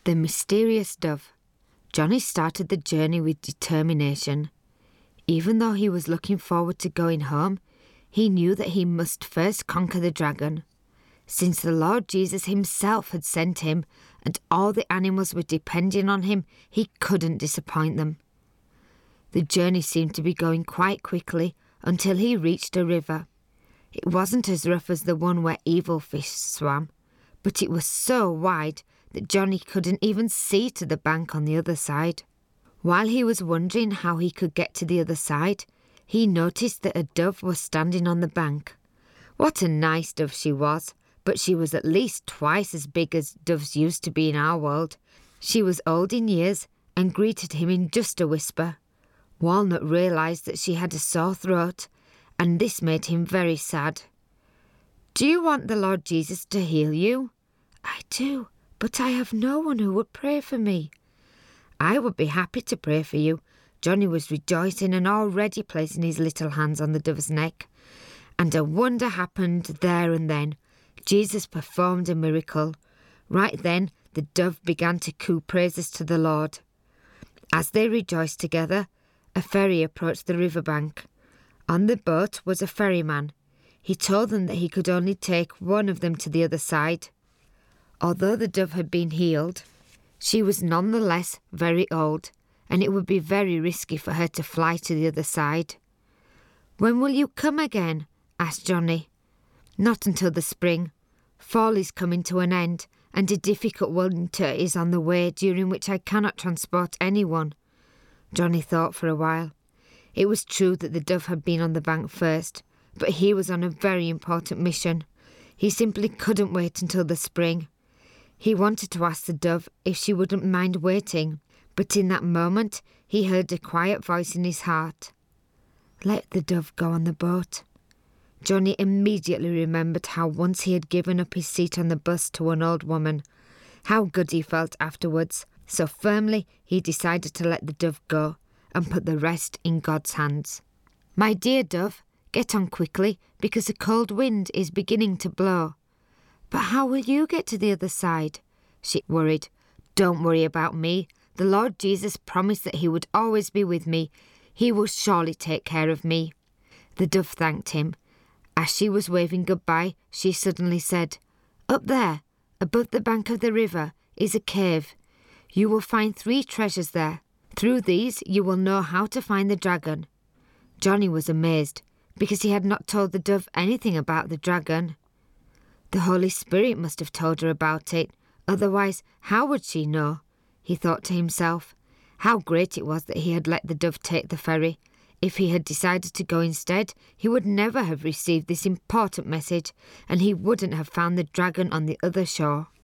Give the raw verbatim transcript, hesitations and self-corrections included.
The mysterious dove. Johnny started the journey with determination. Even though he was looking forward to going home, he knew that he must first conquer the dragon. Since the Lord Jesus himself had sent him and all the animals were depending on him, he couldn't disappoint them. The journey seemed to be going quite quickly until he reached a river. It wasn't as rough as the one where evil fish swam, but it was so wide that Johnny couldn't even see to the bank on the other side. While he was wondering how he could get to the other side, he noticed that a dove was standing on the bank. What a nice dove she was, but she was at least twice as big as doves used to be in our world. She was old in years and greeted him in just a whisper. Walnut realised that she had a sore throat, and this made him very sad. "Do you want the Lord Jesus to heal you?" "I do, but I have no one who would pray for me." "I would be happy to pray for you." Johnny was rejoicing and already placing his little hands on the dove's neck. And a wonder happened there and then. Jesus performed a miracle. Right then, the dove began to coo praises to the Lord. As they rejoiced together, a ferry approached the riverbank. On the boat was a ferryman. He told them that he could only take one of them to the other side. Although the dove had been healed, she was nonetheless very old, and it would be very risky for her to fly to the other side. "When will you come again?" asked Johnny. "Not until the spring. Fall is coming to an end, and a difficult winter is on the way during which I cannot transport anyone." Johnny thought for a while. It was true that the dove had been on the bank first, but he was on a very important mission. He simply couldn't wait until the spring. He wanted to ask the dove if she wouldn't mind waiting, but in that moment he heard a quiet voice in his heart. "Let the dove go on the boat." Johnny immediately remembered how once he had given up his seat on the bus to an old woman. How good he felt afterwards. So firmly he decided to let the dove go and put the rest in God's hands. "My dear dove, get on quickly because a cold wind is beginning to blow." "But how will you get to the other side?" she worried. "Don't worry about me. The Lord Jesus promised that he would always be with me. He will surely take care of me." The dove thanked him. As she was waving goodbye, she suddenly said, "Up there, above the bank of the river, is a cave. You will find three treasures there. Through these you will know how to find the dragon." Johnny was amazed, because he had not told the dove anything about the dragon. The Holy Spirit must have told her about it, otherwise how would she know? He thought to himself. How great it was that he had let the dove take the ferry. If he had decided to go instead, he would never have received this important message, and he wouldn't have found the dragon on the other shore.